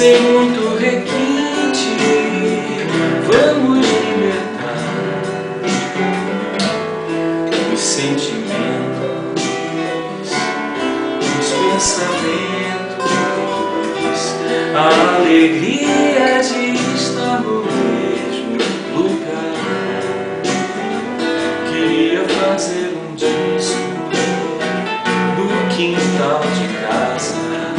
sem muito requinte, vamos libertar os sentimentos, os pensamentos, a alegria de estar no mesmo lugar. Queria fazer um disco no quintal de casa,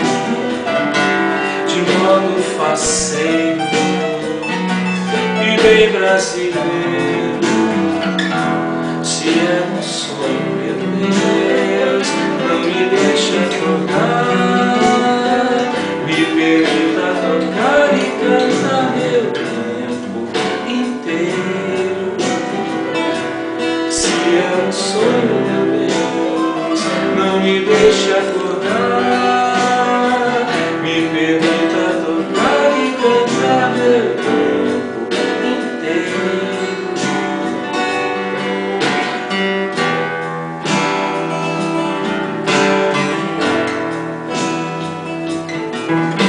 de modo faceiro e bem brasileiro. Se é um sonho, meu Deus, não me deixa tocar, me permita tocar e cantar meu tempo inteiro. Se é um sonho, meu Deus, não me deixa acordar, me permita tocar e cantar meu tempo inteiro.